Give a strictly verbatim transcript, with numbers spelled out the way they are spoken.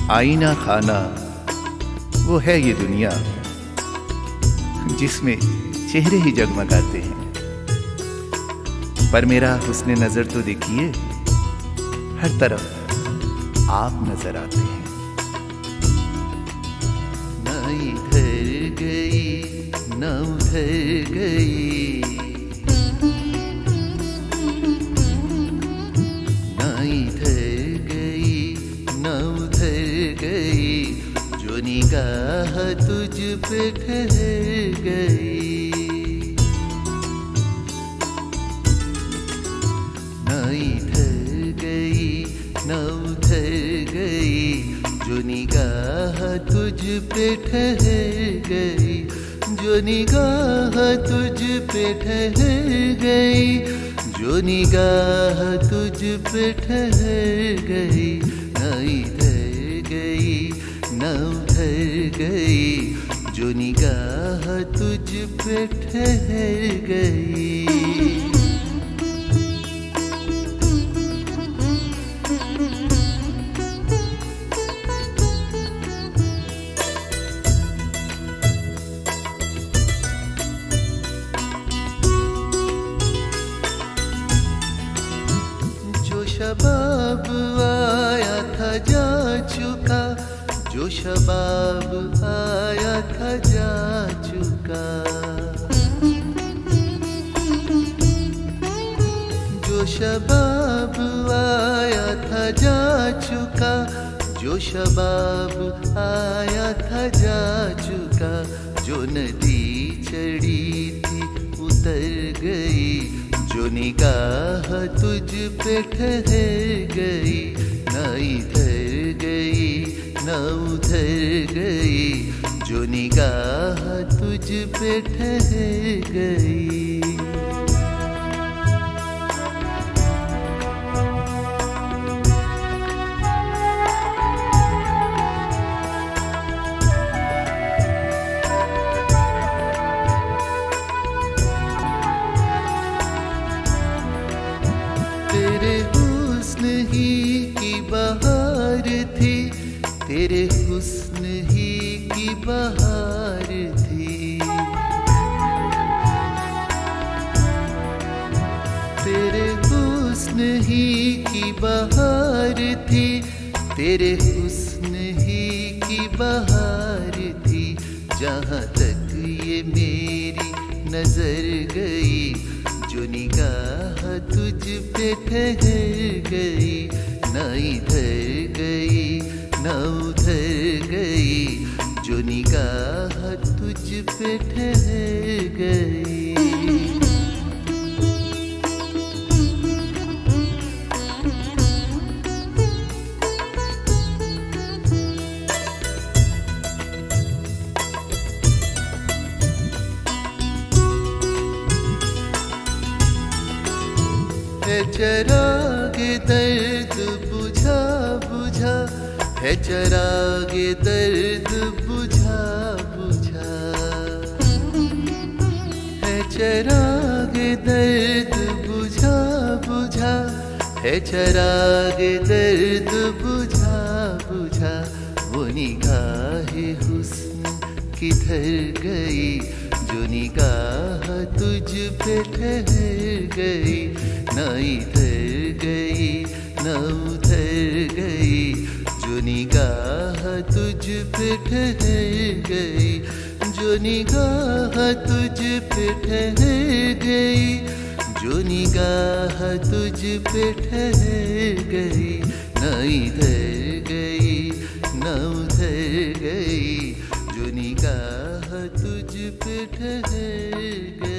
आईना खाना वो है ये दुनिया जिसमें चेहरे ही जगमगाते हैं। पर मेरा हुस्ने नजर तो देखिए, हर तरफ आप नजर आते हैं। न इधर गई न उधर गई, न इधर गई न उधर गई, जो निगाह तुझ पे ठहर गई। न इधर गई न उधर गई, जो निगाह तुझ पे ठहर गई, जो निगाह तुझ पे ठहर गई, जो निगाह तुझ पे ठहर गई। न इधर गई न उधर गई, जो निगाह तुझ पे ठहर गई। शबाब आया था जा चुका, जो शबाब आया था जा चुका, जो शबाब आया था जा चुका, जो शबाब आया था जा चुका, जो नदी चढ़ी थी उतर गई, जो निगाह तुझ पे ठहर गई। न इधर गई न उधर गई, जो निगाह तुझ पे ठहर गई। तेरे हुस्न ही की बहार थी, तेरे हुस्न ही की बहार थी, तेरे हुस्न ही की बहार थी, तेरे हुस्न ही की बहार थी। जहाँ तक ये मेरी नजर गई, जो निगाह तुझ पे ठहर गई। न इधर गई न उधर गई, जो निगाह तुझ पे ठहर गई। है चराग दर्द बुझा बुझा, है चराग दर्द बुझा बुझा, है चराग दर्द बुझा बुझा, है चराग दर्द बुझा बुझा। वो निगाहे हुस्न किधर गई, जो निगाह तुझ पे ठहर गई। न इधर गई न उधर गई, जो निगाह तुझ पे ठहर गई, जो निगाह तुझ पे ठहर गई, जो निगाह तुझ पे ठहर गई। न इधर गई न उधर गई, जो निगाह तुझ पे ठहर गई।